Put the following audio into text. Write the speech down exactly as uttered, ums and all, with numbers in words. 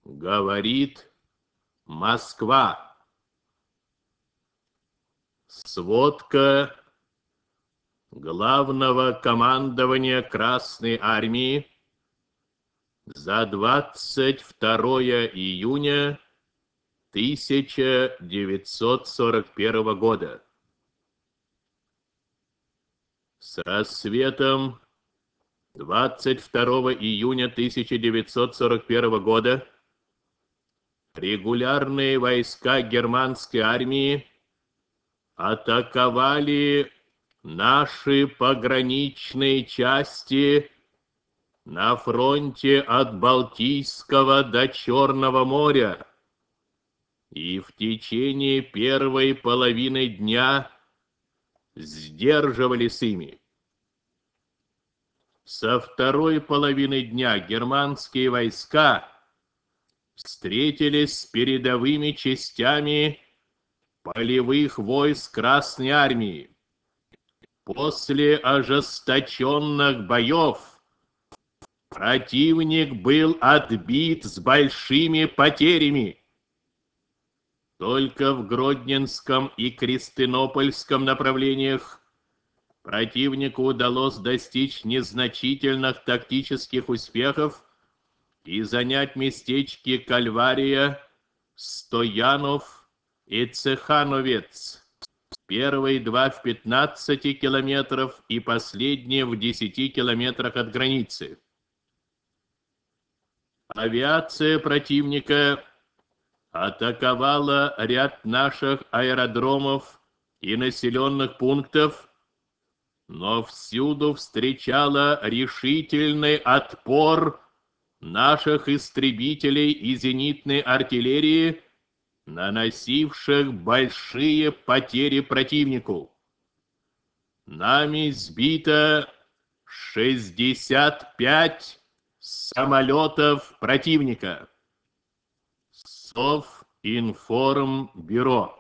Говорит Москва. Сводка Главного командования Красной Армии за двадцать второе июня тысяча девятьсот сорок первого года. С рассветом двадцать второго июня тысяча девятьсот сорок первого года регулярные войска германской армии атаковали наши пограничные части на фронте от Балтийского до Черного моря, и в течение первой половины дня сдерживались ими. Со второй половины дня германские войска встретились с передовыми частями полевых войск Красной Армии. После ожесточенных боев противник был отбит с большими потерями. Только в Гродненском и Крестинопольском направлениях противнику удалось достичь незначительных тактических успехов и занять местечки Кальвария, Стоянов и Цехановец. Первые два в пятнадцати километров и последние в десяти километрах от границы. Авиация противника атаковала ряд наших аэродромов и населенных пунктов, но всюду встречала решительный отпор наших истребителей и зенитной артиллерии, наносивших большие потери противнику. Нами сбито шестьдесят пять самолетов противника. Совинформбюро.